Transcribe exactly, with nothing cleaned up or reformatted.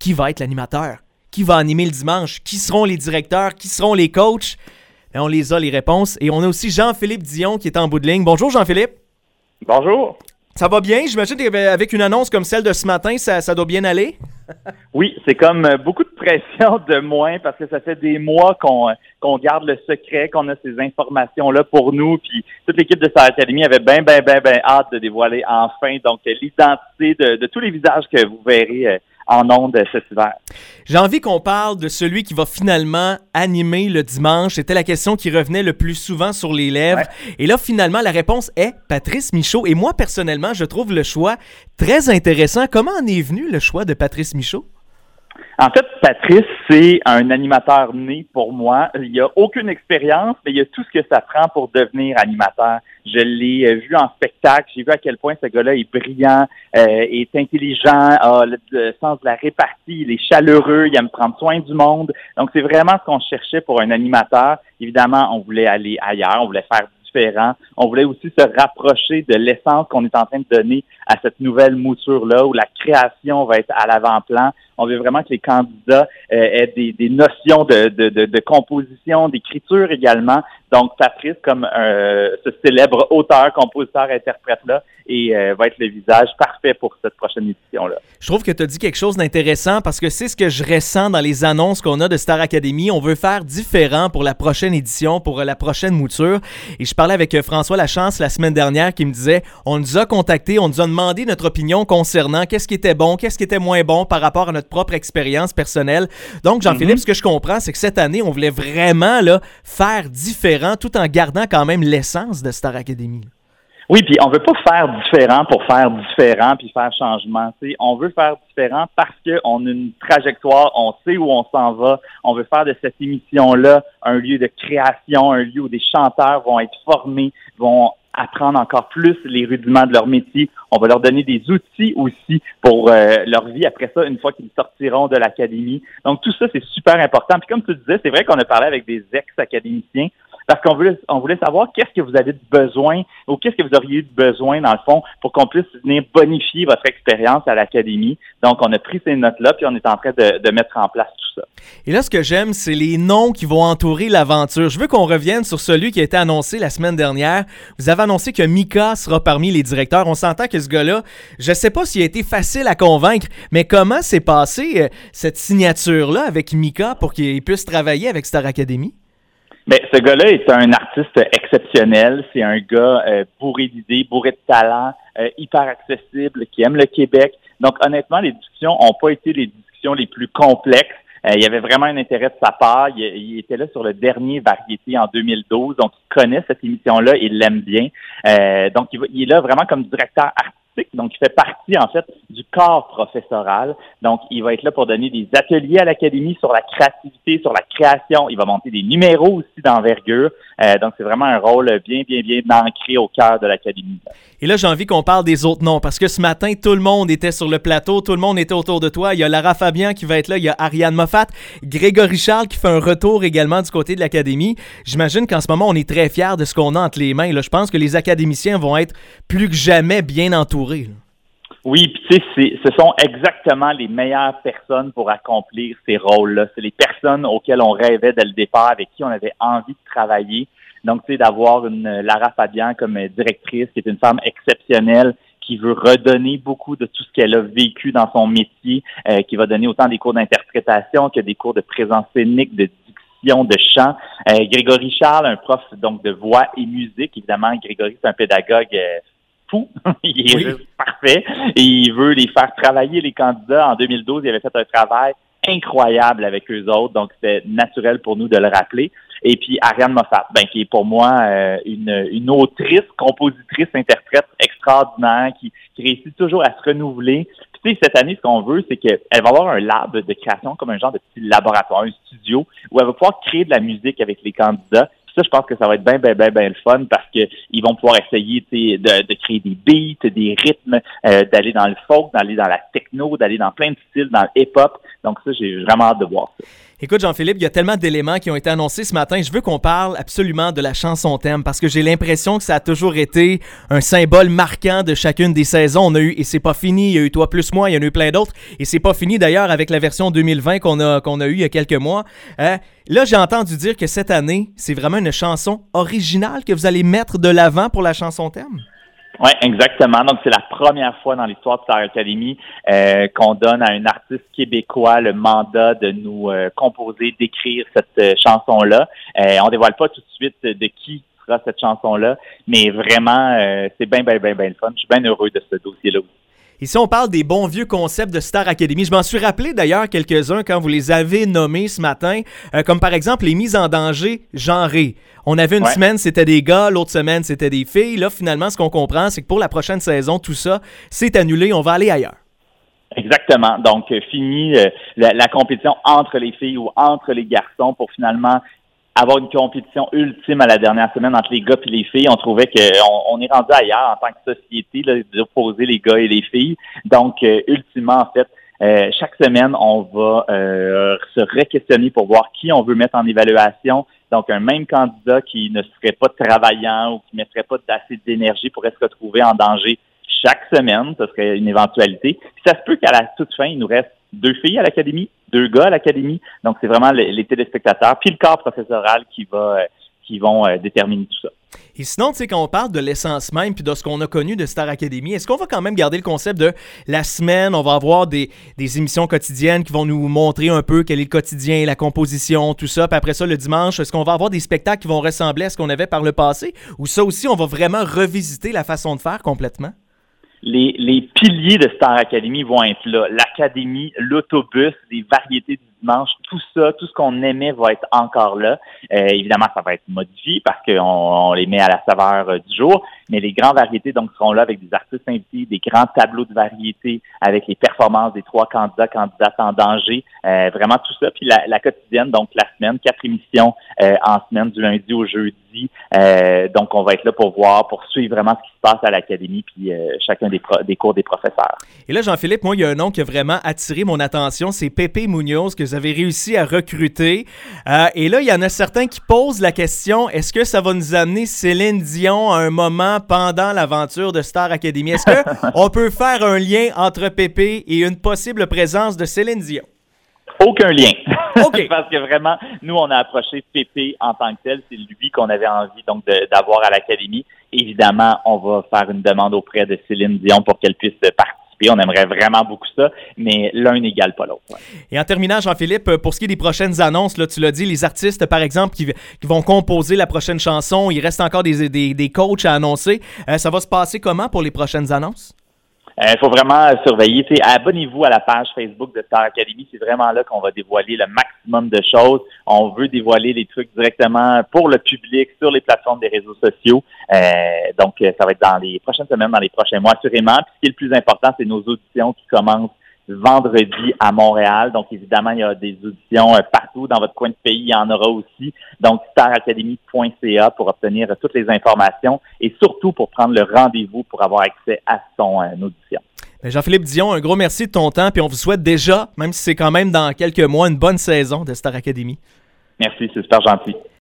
qui va être l'animateur? Qui va animer le dimanche? Qui seront les directeurs? Qui seront les coachs? Et on les a, les réponses. Et on a aussi Jean-Philippe Dion qui est en bout de ligne. Bonjour Jean-Philippe. Bonjour. Ça va bien? J'imagine qu'avec une annonce comme celle de ce matin, ça, ça doit bien aller? Oui, c'est comme beaucoup de pression de moins parce que ça fait des mois qu'on qu'on garde le secret, qu'on a ces informations-là pour nous. Puis toute l'équipe de Star Academy avait bien, bien, bien, bien hâte de dévoiler enfin donc l'identité de, de tous les visages que vous verrez en ondes cet hiver. J'ai envie qu'on parle de celui qui va finalement animer le dimanche. C'était la question qui revenait le plus souvent sur les lèvres. Ouais. Et là, finalement, la réponse est Patrice Michaud. Et moi, personnellement, je trouve le choix très intéressant. Comment en est venu le choix de Patrice Michaud? En fait, Patrice, c'est un animateur né pour moi. Il n'y a aucune expérience, mais il y a tout ce que ça prend pour devenir animateur. Je l'ai vu en spectacle, j'ai vu à quel point ce gars-là est brillant, euh, est intelligent, a le, le sens de la répartie, il est chaleureux, il aime prendre soin du monde. Donc, c'est vraiment ce qu'on cherchait pour un animateur. Évidemment, on voulait aller ailleurs, on voulait faire différent. On voulait aussi se rapprocher de l'essence qu'on est en train de donner à cette nouvelle mouture-là, où la création va être à l'avant-plan. On veut vraiment que les candidats euh, aient des, des notions de, de, de, de composition, d'écriture également. Donc, Patrice, comme euh, ce célèbre auteur, compositeur, interprète-là, et euh, va être le visage parfait pour cette prochaine édition-là. Je trouve que tu as dit quelque chose d'intéressant parce que c'est ce que je ressens dans les annonces qu'on a de Star Academy. On veut faire différent pour la prochaine édition, pour la prochaine mouture. Et je parlais avec François Lachance la semaine dernière qui me disait, on nous a contactés, on nous a demandé notre opinion concernant qu'est-ce qui était bon, qu'est-ce qui était moins bon par rapport à notre propre expérience personnelle. Donc, Jean-Philippe, mm-hmm. ce que je comprends, c'est que cette année, on voulait vraiment là, faire différent tout en gardant quand même l'essence de Star Academy. Oui, puis on veut pas faire différent pour faire différent puis faire changement. T'sais. On veut faire différent parce qu'on a une trajectoire, on sait où on s'en va. On veut faire de cette émission-là un lieu de création, un lieu où des chanteurs vont être formés, vont apprendre encore plus les rudiments de leur métier. On va leur donner des outils aussi pour euh, leur vie après ça, une fois qu'ils sortiront de l'académie. Donc, tout ça, c'est super important. Puis comme tu disais, c'est vrai qu'on a parlé avec des ex-académiciens parce qu'on voulait, on voulait savoir qu'est-ce que vous avez de besoin ou qu'est-ce que vous auriez eu de besoin, dans le fond, pour qu'on puisse venir bonifier votre expérience à l'académie. Donc, on a pris ces notes-là, puis on est en train de, de mettre en place tout ça. Et là, ce que j'aime, c'est les noms qui vont entourer l'aventure. Je veux qu'on revienne sur celui qui a été annoncé la semaine dernière. Vous avez annoncé que Mika sera parmi les directeurs. On s'entend que ce gars-là, je ne sais pas s'il a été facile à convaincre, mais comment s'est passée euh, cette signature-là avec Mika pour qu'il puisse travailler avec Star Academy? Bien, ce gars-là est un artiste exceptionnel. C'est un gars euh, bourré d'idées, bourré de talent, euh, hyper accessible, qui aime le Québec. Donc, honnêtement, les discussions n'ont pas été les discussions les plus complexes. Euh, il y avait vraiment un intérêt de sa part. Il, il était là sur le dernier Variété en deux mille douze, donc il connaît cette émission-là, il l'aime bien. Euh, donc, il, il est là vraiment comme directeur artistique. Donc, il fait partie, en fait, du corps professoral. Donc, il va être là pour donner des ateliers à l'Académie sur la créativité, sur la création. Il va monter des numéros aussi d'envergure. Euh, donc, c'est vraiment un rôle bien, bien, bien ancré au cœur de l'Académie. Et là, j'ai envie qu'on parle des autres noms parce que ce matin, tout le monde était sur le plateau, tout le monde était autour de toi. Il y a Lara Fabian qui va être là, il y a Ariane Moffat, Grégory Charles qui fait un retour également du côté de l'Académie. J'imagine qu'en ce moment, on est très fiers de ce qu'on a entre les mains. Là, je pense que les académiciens vont être plus que jamais bien entourés. Là. Oui, puis tu sais, ce sont exactement les meilleures personnes pour accomplir ces rôles-là. C'est les personnes auxquelles on rêvait dès le départ, avec qui on avait envie de travailler. Donc, tu sais, d'avoir une Lara Fabian comme directrice, qui est une femme exceptionnelle, qui veut redonner beaucoup de tout ce qu'elle a vécu dans son métier, euh, qui va donner autant des cours d'interprétation que des cours de présence scénique, de diction, de chant. Euh, Grégory Charles, un prof donc de voix et musique. Évidemment, Grégory, c'est un pédagogue euh, fou. Il est oui. juste parfait. Et il veut les faire travailler, les candidats. En deux mille douze, il avait fait un travail incroyable avec eux autres. Donc, c'était naturel pour nous de le rappeler. Et puis, Ariane Moffat, ben, qui est pour moi euh, une, une autrice, compositrice, interprète extraordinaire, qui, qui réussit toujours à se renouveler. Puis, tu sais, cette année, ce qu'on veut, c'est qu'elle va avoir un lab de création, comme un genre de petit laboratoire, un studio, où elle va pouvoir créer de la musique avec les candidats. ça, je pense que ça va être bien, bien, bien, bien le fun parce que ils vont pouvoir essayer de, de créer des beats, des rythmes, euh, d'aller dans le folk, d'aller dans la techno, d'aller dans plein de styles, dans le hip-hop. Donc ça, j'ai vraiment hâte de voir ça. Écoute, Jean-Philippe, il y a tellement d'éléments qui ont été annoncés ce matin. Je veux qu'on parle absolument de la chanson thème parce que j'ai l'impression que ça a toujours été un symbole marquant de chacune des saisons. On a eu, et c'est pas fini, il y a eu Toi plus moi, il y en a eu plein d'autres. Et c'est pas fini d'ailleurs avec la version deux mille vingt qu'on a, qu'on a eu il y a quelques mois. Euh, là, j'ai entendu dire que cette année, c'est vraiment une chanson originale que vous allez mettre de l'avant pour la chanson thème. Oui, exactement. Donc, c'est la première fois dans l'histoire de Star Academy euh, qu'on donne à un artiste québécois le mandat de nous euh, composer, d'écrire cette euh, chanson-là. Euh, on dévoile pas tout de suite de qui sera cette chanson-là, mais vraiment, euh, c'est bien, bien, bien, bien le fun. Je suis bien heureux de ce dossier-là aussi. Ici, on parle des bons vieux concepts de Star Academy. Je m'en suis rappelé d'ailleurs quelques-uns quand vous les avez nommés ce matin, euh, comme par exemple les mises en danger genrées. On avait une ouais. semaine, c'était des gars, l'autre semaine, c'était des filles. Là, finalement, ce qu'on comprend, c'est que pour la prochaine saison, tout ça, c'est annulé, on va aller ailleurs. Exactement. Donc, euh, fini euh, la, la compétition entre les filles ou entre les garçons pour finalement avoir une compétition ultime à la dernière semaine entre les gars et les filles. On trouvait qu'on on est rendu ailleurs en tant que société là, d'opposer les gars et les filles. Donc, euh, ultimement, en fait, euh, chaque semaine, on va euh, se re-questionner pour voir qui on veut mettre en évaluation. Donc, un même candidat qui ne serait pas travaillant ou qui ne mettrait pas assez d'énergie pourrait se retrouver en danger chaque semaine. Ce serait une éventualité. Puis ça se peut qu'à la toute fin, il nous reste deux filles à l'académie, deux gars à l'académie. Donc, c'est vraiment les, les téléspectateurs puis le corps professoral qui va, euh, qui vont euh, déterminer tout ça. Et sinon, tu sais, quand on parle de l'essence même puis de ce qu'on a connu de Star Academy, est-ce qu'on va quand même garder le concept de la semaine, on va avoir des, des émissions quotidiennes qui vont nous montrer un peu quel est le quotidien, la composition, tout ça, puis après ça, le dimanche, est-ce qu'on va avoir des spectacles qui vont ressembler à ce qu'on avait par le passé ou ça aussi, on va vraiment revisiter la façon de faire complètement? Les, les piliers de Star Academy vont être là. L'académie, l'autobus, les variétés du dimanche, tout ça, tout ce qu'on aimait va être encore là. Euh, évidemment, ça va être modifié parce qu'on on les met à la saveur euh, du jour, mais les grandes variétés donc seront là avec des artistes invités, des grands tableaux de variétés avec les performances des trois candidats, candidates en danger, euh, vraiment tout ça. Puis la, la quotidienne, donc la semaine, quatre émissions euh, en semaine du lundi au jeudi. Euh, donc on va être là pour voir, pour suivre vraiment ce qui se passe à l'académie puis euh, chacun des, pro- des cours des professeurs. Et là, Jean-Philippe, moi, il y a un nom qui a vraiment attiré mon attention, c'est Pépé Munoz que vous avez réussi à recruter. Euh, et là, il y en a certains qui posent la question, est-ce que ça va nous amener Céline Dion à un moment pendant l'aventure de Star Academy? Est-ce qu'on peut faire un lien entre Pépé et une possible présence de Céline Dion? Aucun lien. Okay. Parce que vraiment, nous, on a approché Pépé en tant que tel. C'est lui qu'on avait envie donc de, d'avoir à l'Académie. Évidemment, on va faire une demande auprès de Céline Dion pour qu'elle puisse participer. On aimerait vraiment beaucoup ça, mais l'un n'égale pas l'autre. Ouais. Et en terminant, Jean-Philippe, pour ce qui est des prochaines annonces, là, tu l'as dit, les artistes, par exemple, qui, qui vont composer la prochaine chanson, il reste encore des, des, des coachs à annoncer. Euh, ça va se passer comment pour les prochaines annonces? Il euh, faut vraiment surveiller. T'sais, abonnez-vous à la page Facebook de Star Academy. C'est vraiment là qu'on va dévoiler le maximum de choses. On veut dévoiler les trucs directement pour le public sur les plateformes des réseaux sociaux. Euh, donc, ça va être dans les prochaines semaines, dans les prochains mois, assurément. Puis, ce qui est le plus important, c'est nos auditions qui commencent vendredi à Montréal. Donc, évidemment, il y a des auditions partout dans votre coin de pays. Il y en aura aussi. Donc, star academy point c a pour obtenir toutes les informations et surtout pour prendre le rendez-vous pour avoir accès à son euh, audition. Jean-Philippe Dion, un gros merci de ton temps. Puis on vous souhaite déjà, même si c'est quand même dans quelques mois, une bonne saison de Star Academy. Merci, c'est super gentil.